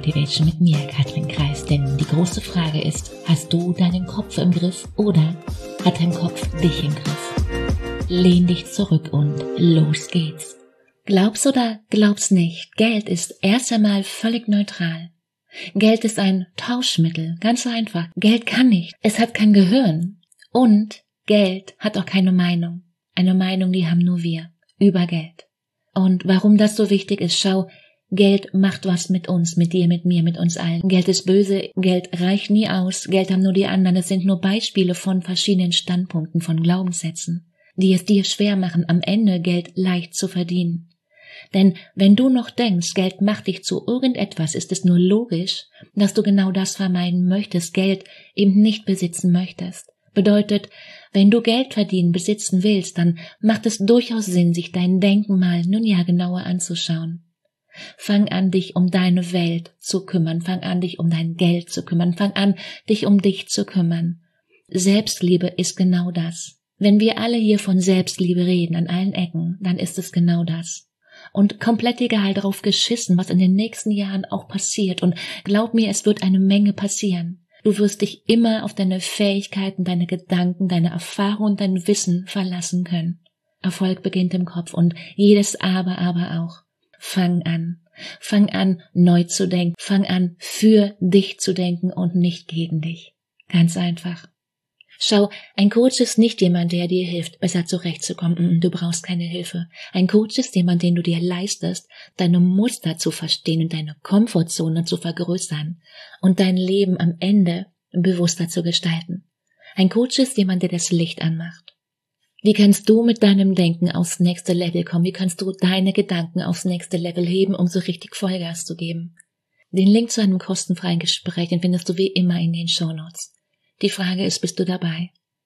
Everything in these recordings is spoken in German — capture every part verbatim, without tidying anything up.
Motivation mit mir, Katrin Kreis. Denn die große Frage ist, hast du deinen Kopf im Griff oder hat dein Kopf dich im Griff? Lehn dich zurück und los geht's. Glaub's oder glaub's nicht, Geld ist erst einmal völlig neutral. Geld ist ein Tauschmittel, ganz einfach. Geld kann nicht, es hat kein Gehirn. Und Geld hat auch keine Meinung. Eine Meinung, die haben nur wir, über Geld. Und warum das so wichtig ist, schau, Geld macht was mit uns, mit dir, mit mir, mit uns allen. Geld ist böse, Geld reicht nie aus, Geld haben nur die anderen. Es sind nur Beispiele von verschiedenen Standpunkten, von Glaubenssätzen, die es dir schwer machen, am Ende Geld leicht zu verdienen. Denn wenn du noch denkst, Geld macht dich zu irgendetwas, ist es nur logisch, dass du genau das vermeiden möchtest, Geld eben nicht besitzen möchtest. Bedeutet, wenn du Geld verdienen, besitzen willst, dann macht es durchaus Sinn, sich dein Denken mal nun ja genauer anzuschauen. Fang an, dich um deine Welt zu kümmern, fang an, dich um dein Geld zu kümmern, fang an, dich um dich zu kümmern. Selbstliebe ist genau das. Wenn wir alle hier von Selbstliebe reden, an allen Ecken, dann ist es genau das. Und komplett egal darauf geschissen, was in den nächsten Jahren auch passiert. Und glaub mir, es wird eine Menge passieren. Du wirst dich immer auf deine Fähigkeiten, deine Gedanken, deine Erfahrung und dein Wissen verlassen können. Erfolg beginnt im Kopf und jedes Aber, aber auch. Fang an. Fang an, neu zu denken. Fang an, für dich zu denken und nicht gegen dich. Ganz einfach. Schau, ein Coach ist nicht jemand, der dir hilft, besser zurechtzukommen. Du brauchst keine Hilfe. Ein Coach ist jemand, den du dir leistest, deine Muster zu verstehen und deine Komfortzone zu vergrößern und dein Leben am Ende bewusster zu gestalten. Ein Coach ist jemand, der das Licht anmacht. Wie kannst du mit deinem Denken aufs nächste Level kommen? Wie kannst du deine Gedanken aufs nächste Level heben, um so richtig Vollgas zu geben? Den Link zu einem kostenfreien Gespräch, den findest du wie immer in den Shownotes. Die Frage ist, bist du dabei?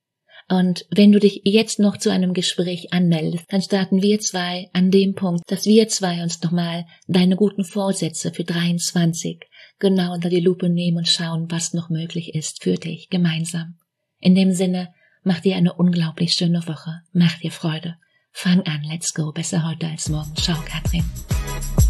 Und wenn du dich jetzt noch zu einem Gespräch anmeldest, dann starten wir zwei an dem Punkt, dass wir zwei uns nochmal deine guten Vorsätze für dreiundzwanzig genau unter die Lupe nehmen und schauen, was noch möglich ist für dich gemeinsam. In dem Sinne, mach dir eine unglaublich schöne Woche. Mach dir Freude. Fang an, let's go. Besser heute als morgen. Ciao, Katrin.